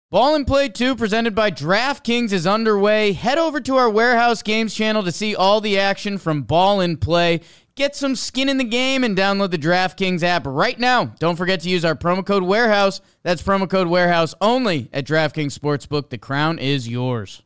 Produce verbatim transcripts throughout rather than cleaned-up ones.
Ball and Play two, presented by DraftKings, is underway. Head over to our Warehouse Games channel to see all the action from Ball and Play. Get some skin in the game and download the DraftKings app right now. Don't forget to use our promo code Warehouse. That's promo code Warehouse only at DraftKings Sportsbook. The crown is yours.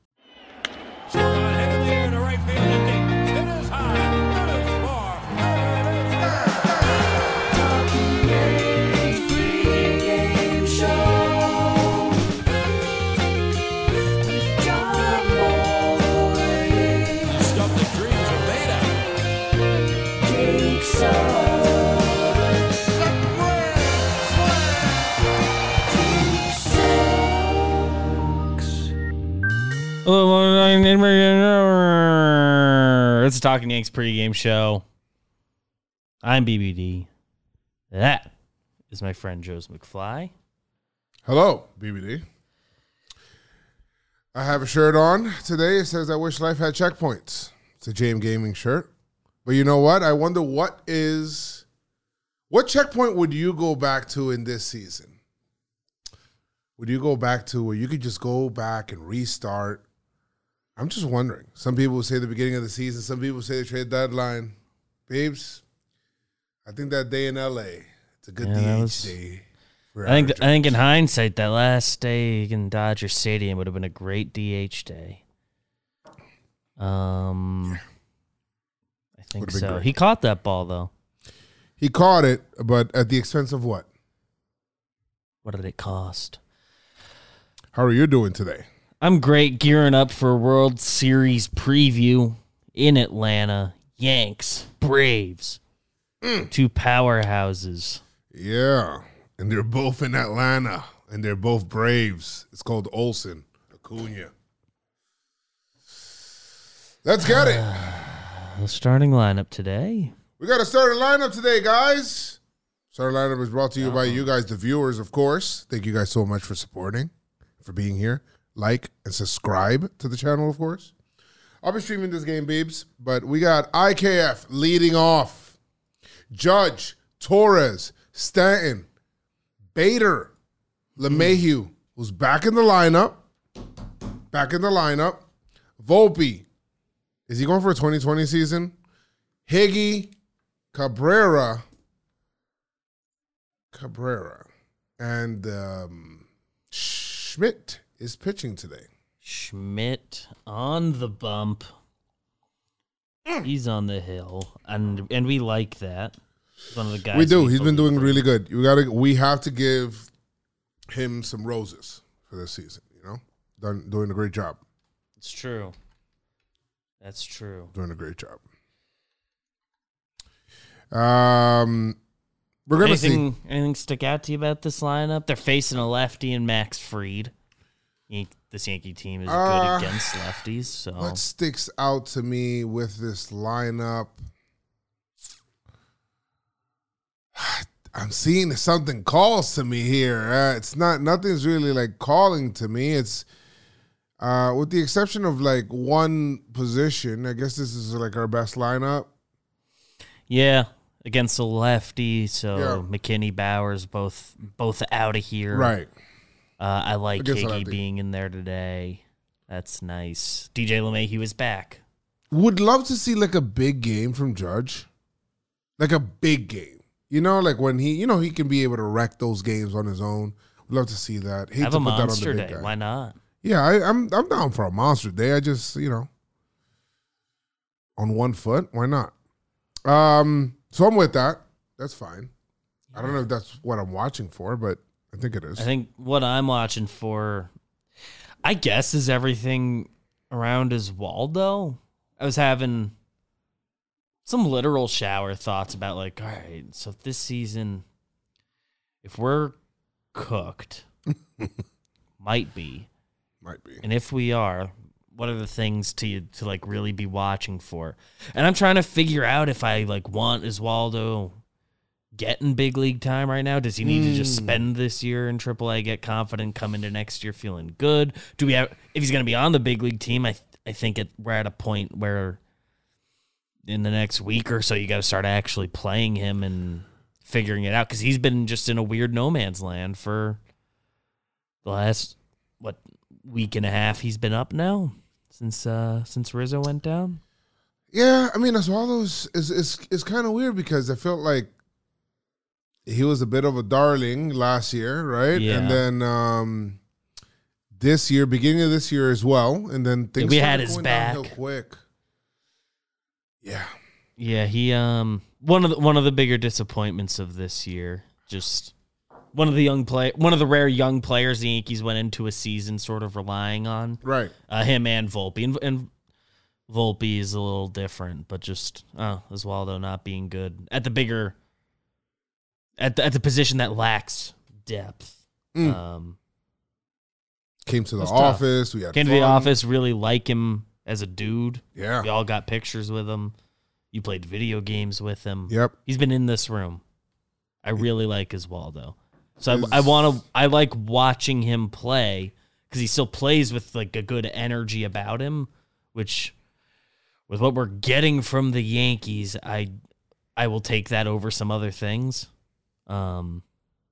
It's a Talking Yanks pregame show. I'm B B D. That is my friend Joe's McFly. Hello, B B D. I have a shirt on today. It says, I wish life had checkpoints. It's a J M Gaming shirt. But you know what? I wonder what is, what checkpoint would you go back to in this season? Would you go back to where you could just go back and restart? I'm just wondering. Some people say the beginning of the season. Some people say the trade deadline. Babes, I think that day in L A, it's a good yeah, D H was, day. I think I think in hindsight, that last day in Dodger Stadium would have been a great D H day. Um, yeah. I think so. Great. He caught that ball, though. He caught it, but at the expense of what? What did it cost? How are you doing today? I'm great, gearing up for a World Series preview in Atlanta. Yanks, Braves, mm. two powerhouses. Yeah, and they're both in Atlanta, and they're both Braves. It's called Olsen, Acuna. Let's get it. The starting lineup today. We got a starting lineup today, guys. Starting lineup is brought to you by you guys, the viewers, of course. Thank you guys so much for supporting, for being here. Like and subscribe to the channel, of course. I'll be streaming this game, babes. But we got I K F leading off. Judge, Torres, Stanton, Bader, LeMahieu, who's back in the lineup. Back in the lineup. Volpe. Is he going for a twenty twenty season? Higgy, Cabrera. Cabrera. And um, Schmidt is pitching today. Schmidt on the bump. Mm. He's on the hill, and and we like that. He's one of the guys we do. He's been doing really good. You gotta. We have to give him some roses for this season. You know, done doing a great job. It's true. That's true. Doing a great job. Um, we're gonna anything, see. Anything stick out to you about this lineup? They're facing a lefty and Max Fried. This Yankee team is uh, good against lefties. So what sticks out to me with this lineup? I'm seeing something calls to me here. Uh, it's not nothing's really like calling to me. It's uh, with the exception of like one position. I guess this is like our best lineup. Yeah, against a lefty. So yeah. McKinney, Bowers, both both out of here. Right. Uh, I like Higgy being in there today. That's nice. D J LeMahieu is back. Would love to see like a big game from Judge. Like a big game. You know, like when he, you know, he can be able to wreck those games on his own. Would love to see that. Hate Have to a put monster that on the big day. guy. Why not? Yeah, I, I'm I'm down for a monster day. I just, you know, on one foot, why not? Um, so I'm with that. That's fine. I don't know if that's what I'm watching for, but I think it is. I think what I'm watching for, I guess, is everything around Oswaldo. I was having some literal shower thoughts about, like, all right, so this season, if we're cooked, might be. Might be. And if we are, what are the things to, to like, really be watching for? And I'm trying to figure out if I, like, want Oswaldo getting big league time right now? Does he need mm. to just spend this year in triple A, get confident, come into next year feeling good? Do we have, if he's going to be on the big league team, I I think it, we're at a point where in the next week or so you got to start actually playing him and figuring it out, because he's been just in a weird no man's land for the last what week and a half he's been up now since uh, since Rizzo went down. Yeah, I mean, Oswaldo's is is is kind of weird because I felt like he was a bit of a darling last year, right? Yeah. And then um, this year, beginning of this year as well, and then things we started had his going back downhill quick. Yeah. Yeah, he um one of the one of the bigger disappointments of this year. Just one of the young play one of the rare young players the Yankees went into a season sort of relying on. Right. Uh, him and Volpe. And, and Volpe is a little different, but just uh Oswaldo not being good at the bigger at the, at the position that lacks depth. Mm. Um Came to the That's tough. office. We had came fun. to the office, really like him as a dude. Yeah. We all got pictures with him. You played video games with him. Yep. He's been in this room. I really like Oswaldo. So His- I, I want to. I like watching him play because he still plays with like a good energy about him, which, with what we're getting from the Yankees, I, I will take that over some other things. Um.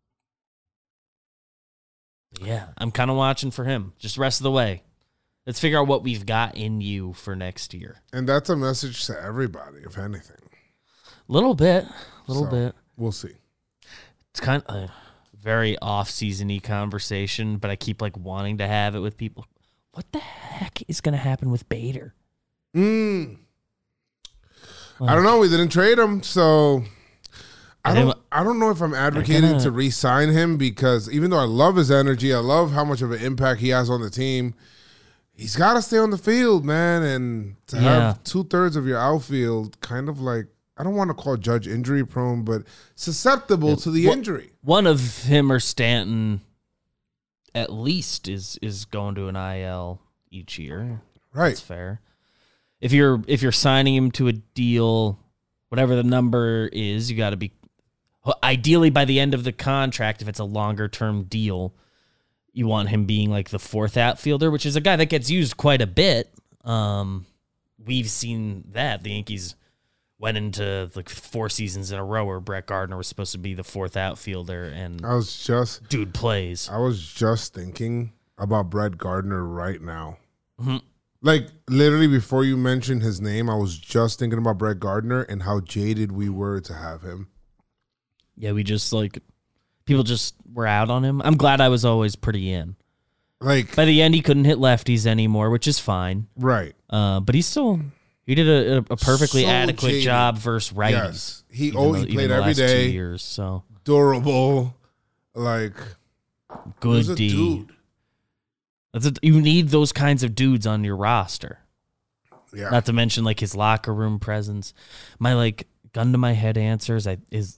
Yeah, I'm kind of watching for him. Just rest of the way. Let's figure out what we've got in you for next year. And that's a message to everybody, if anything. Little bit, little So, bit. We'll see. It's kind of a very off-season-y conversation, but I keep like wanting to have it with people. What the heck is going to happen with Bader? Mm. Like, I don't know. We didn't trade him, so I And don't. then- I don't know if I'm advocating gonna- to re-sign him because even though I love his energy, I love how much of an impact he has on the team. He's got to stay on the field, man, and to Yeah. have two thirds of your outfield kind of like I don't want to call Judge injury prone, but susceptible to the Well- injury. One of him or Stanton, at least, is is going to an I L each year. Right. That's fair. If you're if you're signing him to a deal, whatever the number is, you got to be ideally by the end of the contract. If it's a longer term deal, you want him being like the fourth outfielder, which is a guy that gets used quite a bit. Um, we've seen that the Yankees went into like four seasons in a row where Brett Gardner was supposed to be the fourth outfielder, and I was just dude plays. I was just thinking about Brett Gardner right now. Mhm. Like literally before you mentioned his name, I was just thinking about Brett Gardner and how jaded we were to have him. Yeah, we just like people just were out on him. I'm glad I was always pretty in. Like By the end, he couldn't hit lefties anymore, which is fine. right. Uh, but he's still he did a, a perfectly So adequate jaded. job versus righties. Yes. He even oh though- he even played the every last two day. years, so Durable. Like good he's a D. dude. That's a, you need those kinds of dudes on your roster. Yeah. Not to mention like his locker room presence. My like gun to my head answers I, is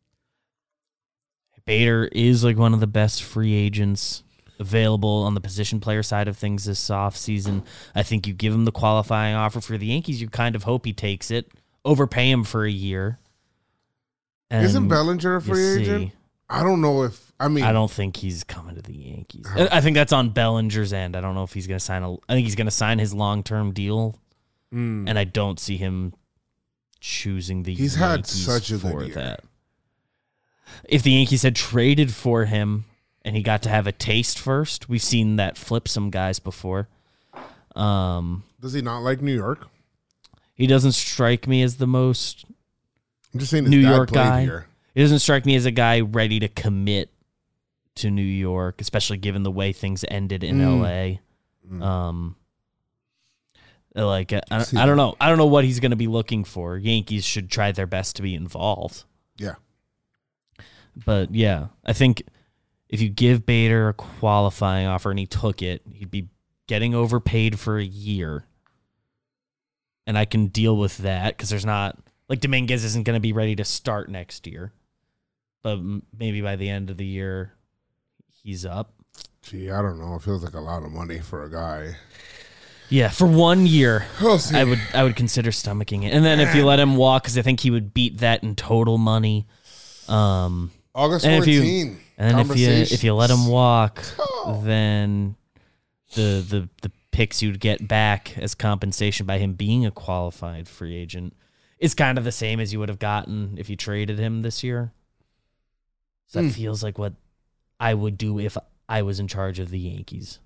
Bader is like one of the best free agents available on the position player side of things this offseason. I think you give him the qualifying offer for the Yankees, you kind of hope he takes it, overpay him for a year. Isn't and Bellinger a you free agent? see- I don't know if I mean I don't think he's coming to the Yankees. I I think that's on Bellinger's end. I don't know if he's going to sign a. I think he's going to sign his long term deal, Mm. and I don't see him choosing the. He's had Yankees such a good for year. that. If the Yankees had traded for him and he got to have a taste first, we've seen that flip some guys before. Um, Does he not like New York? he doesn't strike me as the most. I'm just saying his New dad York played guy. here. It doesn't strike me as a guy ready to commit to New York, especially given the way things ended in Mm. L A. Mm. Um, like I, I, See I don't that. know. I don't know what he's going to be looking for. Yankees should try their best to be involved. Yeah. But yeah, I think if you give Bader a qualifying offer and he took it, he'd be getting overpaid for a year. And I can deal with that because there's not like Dominguez isn't going to be ready to start next year. But m- maybe by the end of the year, he's up. Gee, I don't know. It feels like a lot of money for a guy. Yeah, for one year, We'll see. I would I would consider stomaching it. And then if you let him walk, because I think he would beat that in total money. Um, August and if you- fourteenth. and then if you if you let him walk, Oh. then the the the picks you'd get back as compensation by him being a qualified free agent is kind of the same as you would have gotten if you traded him this year. So that Hmm. feels like what I would do if I was in charge of the Yankees.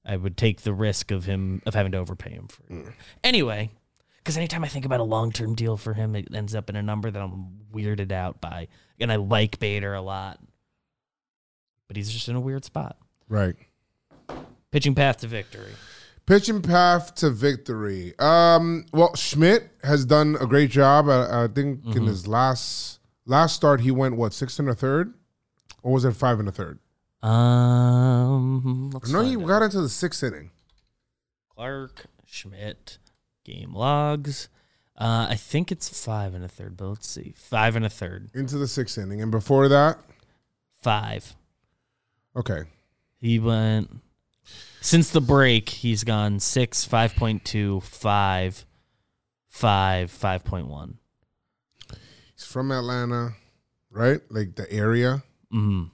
I would take the risk of him of having to overpay him for it. Mm. Anyway, because anytime I think about a long-term deal for him, it ends up in a number that I'm weirded out by. And I like Bader a lot. But he's just in a weird spot. Right. Pitching path to victory. Pitching path to victory. Um, well, Schmidt has done a great job. I, I think mm-hmm. in his last last start, he went, what, six and a third? Or was it five and a third? Um, let's no, he out. got into the sixth inning. Clark, Schmidt, game logs. Uh, I think it's five and a third, but let's see. Five and a third. Into the sixth inning. And before that? Five. Okay. He went, since the break, he's gone six, five point two, five, five, five point one. He's from Atlanta, right? Like the area. Mm-hmm.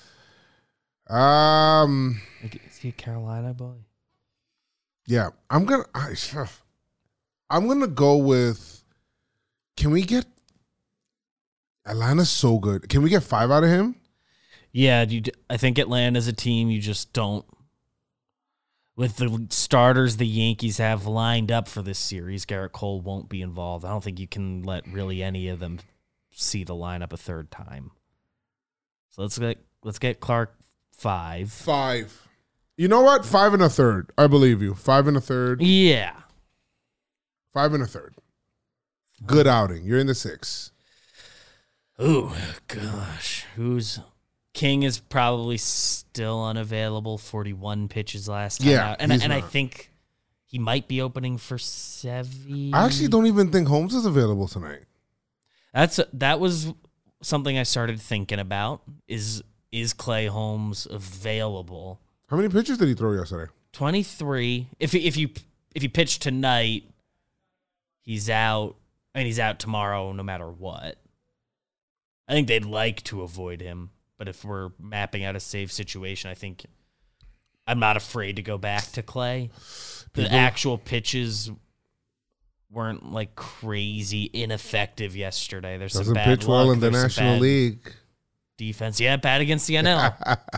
Um, is he a Carolina boy? Yeah, I'm gonna. I, I'm gonna go with. Can we get? Atlanta's so good. Can we get five out of him? Yeah, you, I think Atlanta's a team you just don't. With the starters the Yankees have lined up for this series, Garrett Cole won't be involved. I don't think you can let really any of them see the lineup a third time. So let's get let's get Clark five. Five. You know what? Five and a third. I believe you. Five and a third. Yeah. Five and a third. Good outing. You're in the six. Ooh, gosh. Who's King is probably still unavailable. forty-one pitches last time yeah, out. And, I, and not. I think he might be opening for Sevy. I actually don't even think Holmes is available tonight. That's That was something I started thinking about. Is is Clay Holmes available? How many pitches did he throw yesterday? twenty-three. If if you if you pitch tonight, he's out, and he's out tomorrow no matter what. I think they'd like to avoid him, but if we're mapping out a safe situation, I think I'm not afraid to go back to Clay. The People. actual pitches weren't like crazy ineffective yesterday. There's Doesn't some bad pitch luck. well in the There's National League. Defense, yeah, bad against the N L.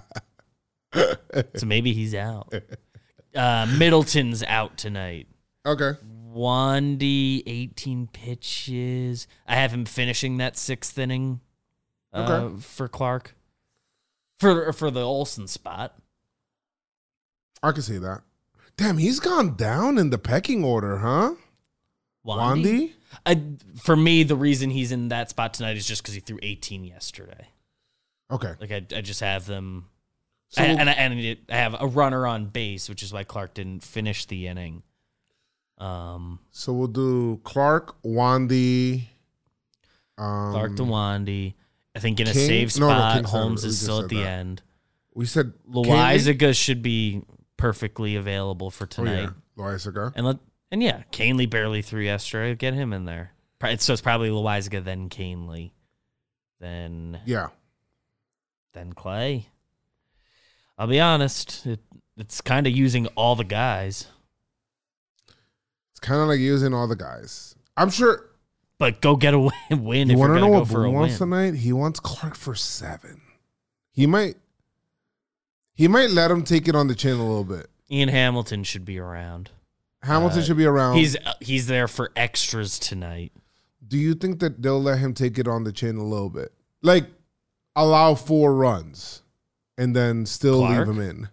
So maybe he's out. Uh, Middleton's out tonight. Okay. Wandy, eighteen pitches. I have him finishing that sixth inning uh, okay. for Clark. For for the Olsen spot. I can see that. Damn, he's gone down in the pecking order, huh? Wandy? Wandy? I, for me, the reason he's in that spot tonight is just because he threw eighteen yesterday. Okay. Like, I, I just have them. So I, and I, and it, I have a runner on base, which is why Clark didn't finish the inning. Um, so we'll do Clark, Wandy. Um, Clark to Wandy. I think in a King? safe No, no, spot, King Holmes said- we is just still said at the that. end. We said Loizaga should be perfectly available for Oh, tonight. yeah. Loizaga. And let and yeah, Canely barely threw yesterday. Get him in there. Pro- So it's probably Loizaga, then Canely, then Yeah. then Clay. I'll be honest, it, it's kind of using all the guys. It's kind of like using all the guys. I'm sure. But go get a win. win You if want you're to know gonna what go for a Boone wants win. tonight? He wants Clark for seven. He might. He might let him take it on the chin a little bit. Ian Hamilton should be around. Hamilton Uh, should be around. He's uh, he's there for extras tonight. Do you think that they'll let him take it on the chin a little bit? Like, allow four runs and then still Clark? leave him in?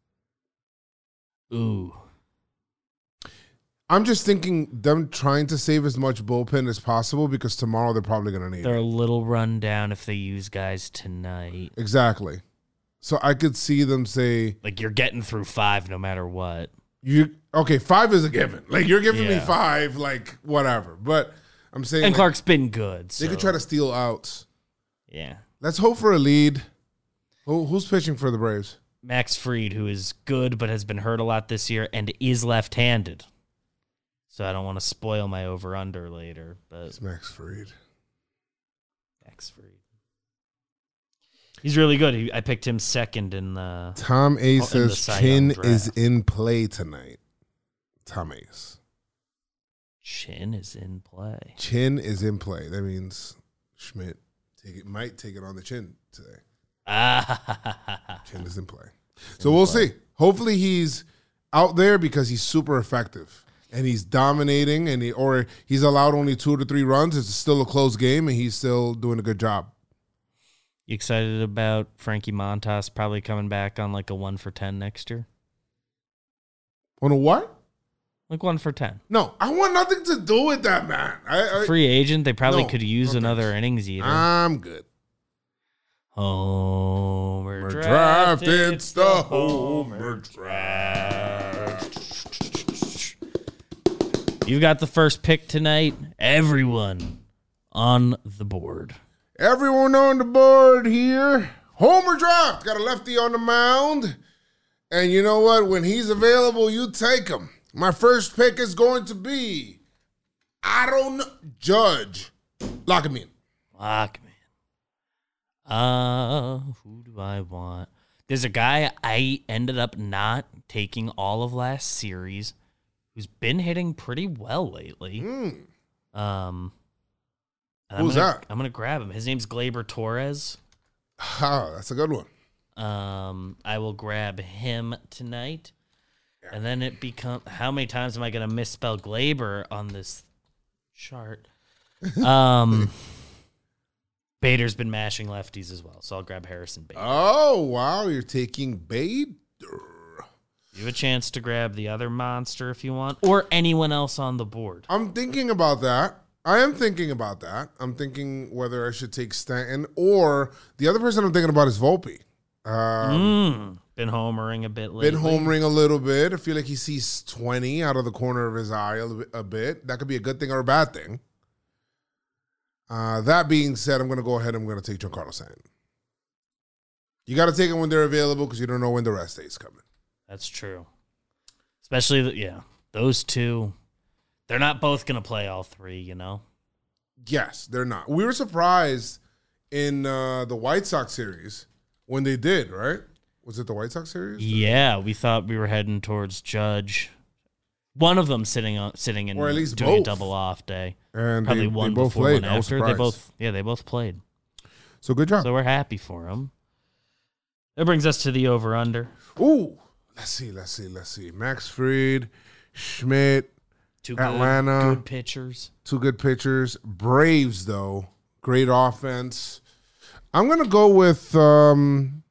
Ooh. I'm just thinking them trying to save as much bullpen as possible because tomorrow they're probably going to need They're it. a little run down if they use guys tonight. Exactly. So I could see them say, Like, you're getting through five no matter what. "You okay? Five is a given. Like you're giving me Yeah. five, like whatever." But I'm saying, And like, Clark's been good. they So. could try to steal outs. Yeah. Let's hope for a lead. Who, who's pitching for the Braves? Max Fried, who is good but has been hurt a lot this year and is left-handed. So I don't want to spoil my over-under later, but It's Max Fried. Max Fried. He's really good. He, I picked him second in the... Tom A in the says Cy Chin Young is draft. in play tonight. Tom Ace. Chin is in play. Chin is in play. That means Schmidt take it might take it on the chin today. Ah, Chin is in play. So we'll see. Hopefully he's out there because he's super effective and he's dominating, and he or he's allowed only two to three runs. It's still a close game, and he's still doing a good job. You excited about Frankie Montas probably coming back on like a one for ten next year? On a what? Like one for ten. No, I want nothing to do with that, man. I, I, Free agent. They probably No, could use no another thanks. innings eater. I'm good. Homer We're draft. drafted It's the the Homer draft. You've got the first pick tonight. Everyone on the board. Everyone on the board here. Homer draft. Got a lefty on the mound. And you know what? When he's available, you take him. My first pick is going to be Aaron Judge. Lock him in. Lock me in. Uh, who do I want? There's a guy I ended up not taking all of last series who's been hitting pretty well lately. Mm. Um, and I'm Who's gonna, that? I'm going to grab him. His name's Gleyber Torres. Ah, that's a good one. Um, I will grab him tonight. And then it becomes, how many times am I going to misspell Glaber on this chart? Um, Bader's been mashing lefties as well, so I'll grab Harrison Bader. Oh, wow. You're taking Bader. You have a chance to grab the other monster if you want, or anyone else on the board. I'm thinking about that. I am thinking about that. I'm thinking whether I should take Stanton or the other person I'm thinking about is Volpe. Um, Mm, been homering a bit lately. Been homering a little bit. I feel like he sees twenty out of the corner of his eye a, li- a bit. That could be a good thing or a bad thing. Uh, that being said, I'm going to go ahead and I'm going to take Giancarlo Stanton. You got to take them when they're available because you don't know when the rest day is coming. That's true. Especially, the, yeah, those two. They're not both going to play all three, you know? Yes, they're not. We were surprised in uh, the White Sox series when they did, right? Was it the White Sox series? Yeah, we thought we were heading towards Judge. One of them sitting on sitting and Or at least doing both. a double off day. And Probably they, one they both before, played. one I was after. They surprised. both, yeah, they both played. So good job. So we're happy for them. That brings us to the over under. Ooh, let's see, let's see, let's see. Max Fried, Schmidt, Two Atlanta. good, good pitchers. two good pitchers. Braves, though, great offense. I'm gonna go with um,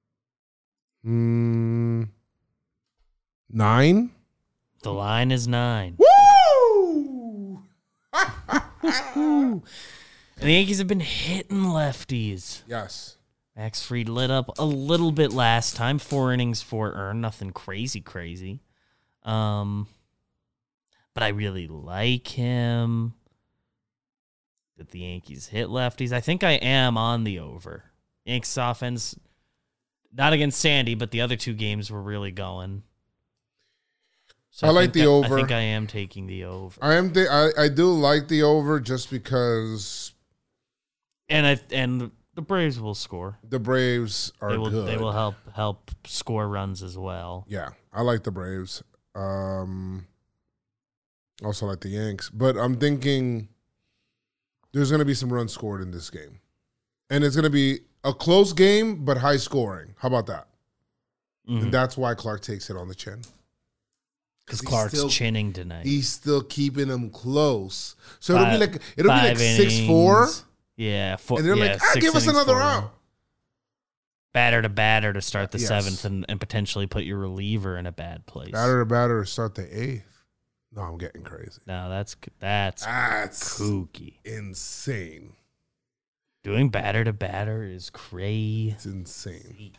mm, nine. The line is nine. Woo! And the Yankees have been hitting lefties. Yes. Max Fried lit up a little bit last time. Four innings, four earned. Nothing crazy, crazy. Um, but I really like him. That the Yankees hit lefties. I think I am on the over. Yankees offense, not against Sandy, but the other two games were really going. So I like think the I- over. I think I am taking the over. I am. Th- I I do like the over just because And I and the Braves will score. the Braves are They will good. they will help help score runs as well. Yeah, I like the Braves. Um, also like the Yanks, but I'm thinking there's going to be some runs scored in this game, and it's going to be a close game but high scoring. How about that? Mhm. And that's why Clark takes it on the chin. Because he's Clark's still- chinning tonight. He's still keeping them close, so it'll be Five- like it'll be like five six four, innings. Yeah, four, and they're yeah, like, ah, six give us innings, another four. out. Batter to batter to start the Yes. seventh and, and potentially put your reliever in a bad place. Batter to batter to start the eighth. No, I'm getting crazy. No, that's that's That's kooky. insane. Doing batter to batter is crazy. It's insane.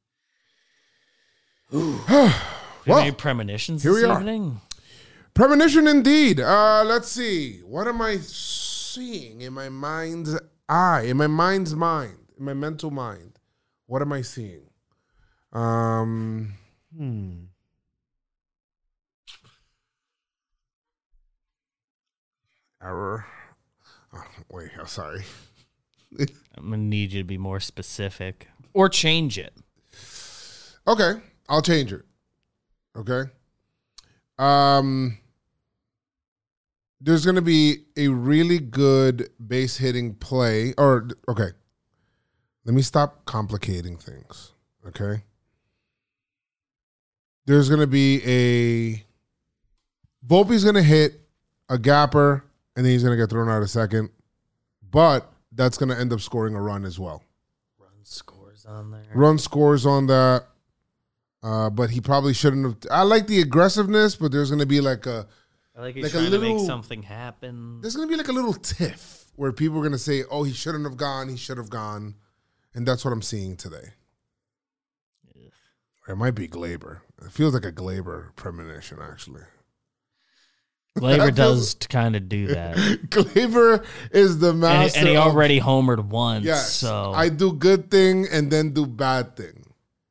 Do you have Well, any premonitions here this we are. evening? Premonition indeed. Uh, let's see. What am I seeing in my mind's eye, in my mind's mind, in my mental mind? What am I seeing? Um, hmm. Error. Oh, wait, I'm sorry. I'm gonna need you to be more specific or change it. Okay, I'll change it. Okay. Um, there's going to be a really good base hitting play. Or, okay, let me stop complicating things. Okay. there's going to be a Volpe's going to hit a gapper, and then he's going to get thrown out a second. But that's going to end up scoring a run as well. Run scores on there. Run scores on that. Uh, but he probably shouldn't have. I like the aggressiveness, but there's going to be like a. I like he's like a trying little, to make something happen. There's going to be like a little tiff where people are going to say, oh, he shouldn't have gone. He should have gone. And that's what I'm seeing today. Ugh. Or it might be Glaber. It feels like a Glaber premonition, actually. Glaber does kind of do that. Glaber is the master. And, and he of, already homered once. yes, So I do good thing and then do bad thing.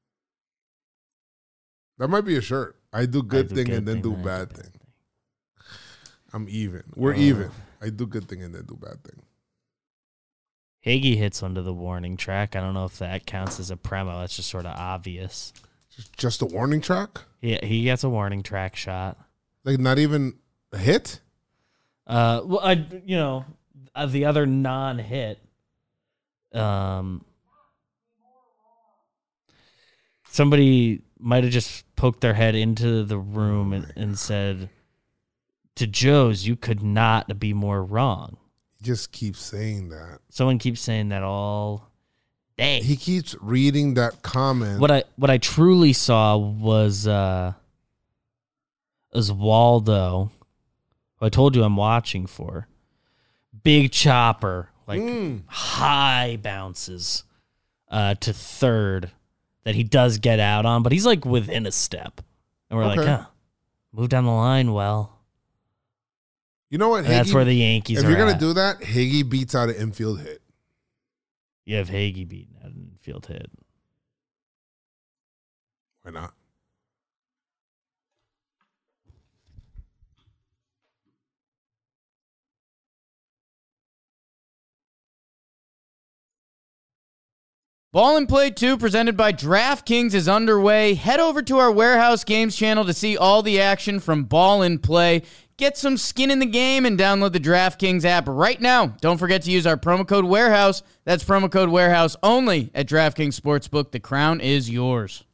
That might be a shirt. I do good do thing good and then thing, do then bad do bad thing. I'm even. We're Uh. even. I do good thing and then do bad thing. Higgy hits onto the warning track. I don't know if that counts as a premo. That's just sort of obvious. Just a warning track? Yeah, he gets a warning track shot. Like not even a hit? Uh, well, I you know uh, the other non-hit. Um, somebody might have just poked their head into the room and, and said, "To Joe's, you could not be more wrong." He just keeps saying that. Someone keeps saying that all day. He keeps reading that comment. What I what I truly saw was uh, Oswaldo, who I told you I'm watching for. Big chopper, like Mm. high bounces uh, to third that he does get out on, but he's like within a step. And we're Okay. like, huh, move down the line well. You know what? And that's Higgy- where the Yankees If are you're going at. to do that, Higgy beats out an infield hit. You have Hagee beating at an infield hit. Why not? Ball and Play two, presented by DraftKings, is underway. Head over to our Warehouse Games channel to see all the action from Ball and Play. Get some skin in the game and download the DraftKings app right now. Don't forget to use our promo code WAREHOUSE. That's promo code WAREHOUSE only at DraftKings Sportsbook. The crown is yours.